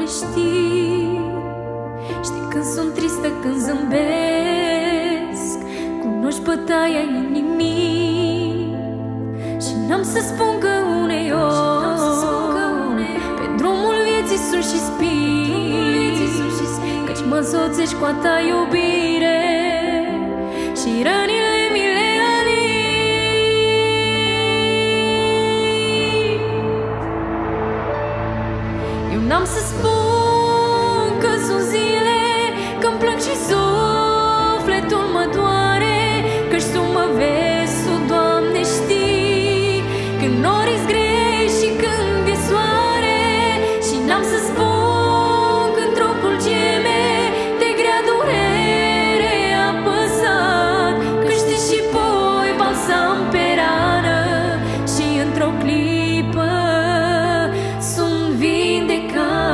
știi. Știi când sunt tristă, când zâmbesc, cunoști bătaia inimii. Și n-am să spun că uneori pe drumul vieții sunt și spini, căci mă însoțești cu a ta iubire și rănile mi le alii. Eu n-am să spun că sunt zile când plâng și sufletul mă doare, căci Tu mă vezi, Tu, Doamne, știi când nori-s grei și când e soare. Și n-am să spun când trupul geme de grea durere apăsat, că știi și pui balsam pe rană și într-o clipă sunt vindecat.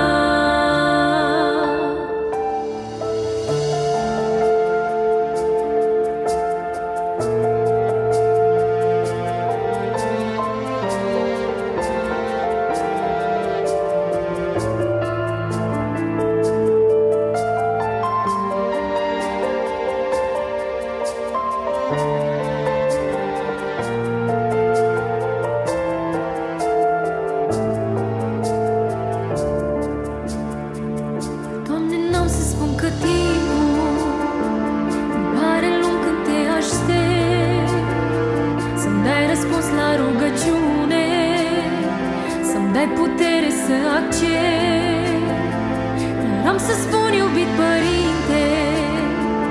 Doamne, n-am să spun că timpul îmi pare lung când te aștept, să-mi dai răspuns la rugăciune, să-mi dai putere să accept. Dar am să spun, iubit Părinte,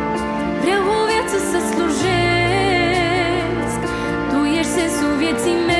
vreau o viață să slujesc, Tu ești sensul vieții mele.